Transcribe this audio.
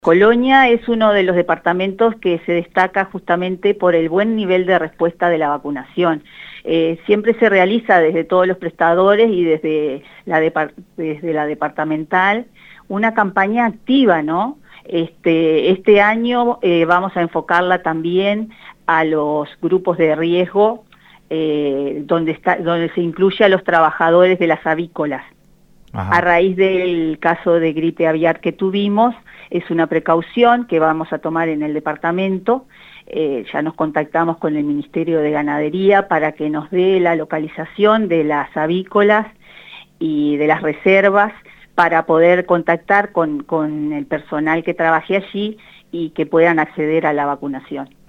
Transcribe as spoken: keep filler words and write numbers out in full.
Colonia es uno de los departamentos que se destaca justamente por el buen nivel de respuesta de la vacunación. Eh, siempre se realiza desde todos los prestadores y desde la, desde la departamental una campaña activa, ¿no? Este, este año eh, vamos a enfocarla también a los grupos de riesgo, eh, donde, está, donde se incluye a los trabajadores de las avícolas. Ajá. A raíz del caso de gripe aviar que tuvimos, es una precaución que vamos a tomar en el departamento. Eh, ya nos contactamos con el Ministerio de Ganadería para que nos dé la localización de las avícolas y de las reservas para poder contactar con, con el personal que trabaje allí y que puedan acceder a la vacunación.